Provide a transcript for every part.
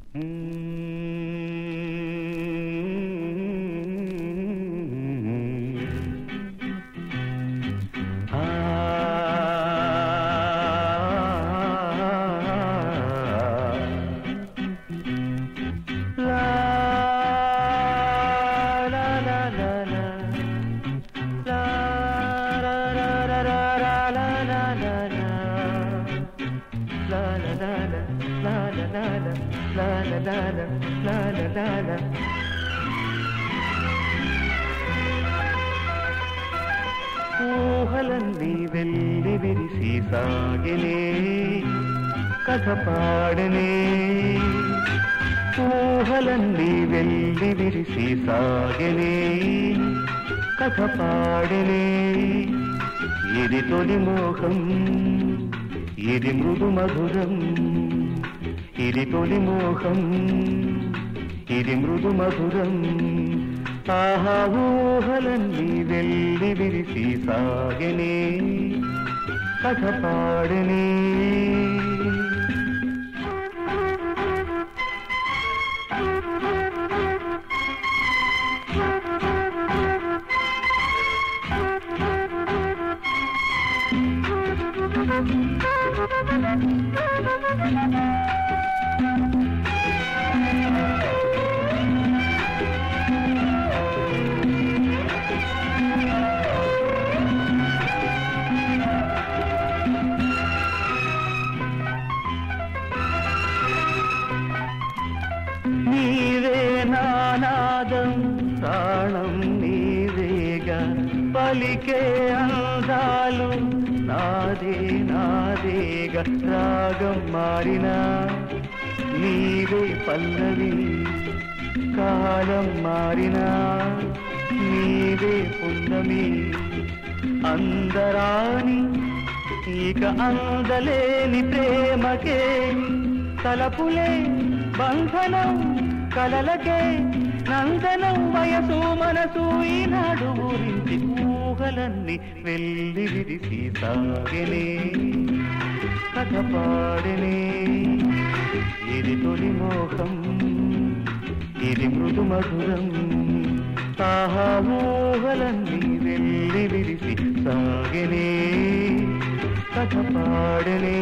ఊహలన్నీ వెళ్ళి విరిసి సాగినే కథ పాడనే ఊహలన్నీ వెళ్ళి విరిసి సాగినే కథ పాడనే ఇది తొలి మోహం ఇది మృదు మధురం ఇది తొలి మోహం ఇది మృదు మధురం ఆహా ఊహలన్నీ వెళ్ళి విరిసి సాగనే కథ పాడనే నీవే నానాదం ప్రాణం నీవేగా పలికే అందాలు నాదే నాదేగా రాగం మారినా నీవే పల్లవి కాలం మారినా నీవే పున్నమి అందరాని ఇక అందలేని ప్రేమకే తలపులే బంధనం కలలకే నందనం వయసు మనసు ఈనాడు ఊరించి ఊహలన్నీ వెళ్ళి విరిసి సాగనే కథ పాడనే ఇది తొలి మోహం ఇది మృదు మధురం ఆహా ఊహలన్నీ వెళ్ళి విరిసి సాగనే కథ పాడనే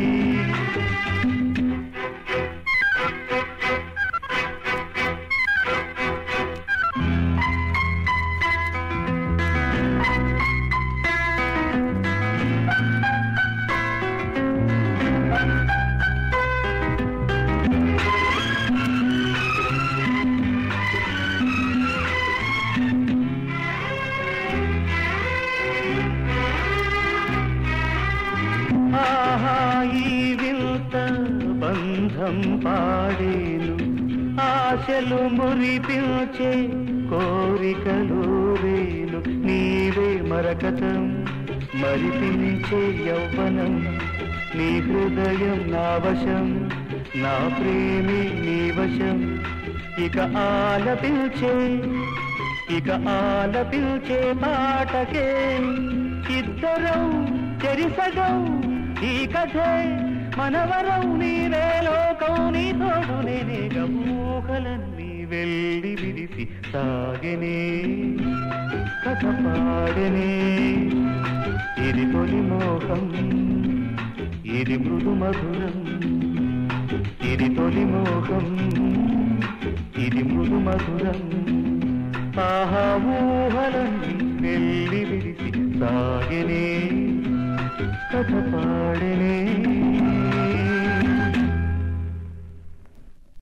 బంధం పాడేను ఆశలు మురిపించే కోరికలు రేను నీవే మరకతం మరిపించే యౌవనం నీ హృదయం నా వశం నా ప్రేమి నీ వశం ఇక ఆలపించే పాటకే ఇద్దరం చెరిసగం ఈ కథే మనవరం నీవే లోకం నీ తోడు నేనేగా ఊహలన్నీ వెళ్ళి విరిసి సాగనే కథ పాడనే ఇది తొలి మోహం ఇది మృదు మధురం ఇది తొలి మోహం ఇది మృదు మధురం ఆహా ఊహలన్నీ వెళ్ళి విరిసి సాగనే కథ పాడనే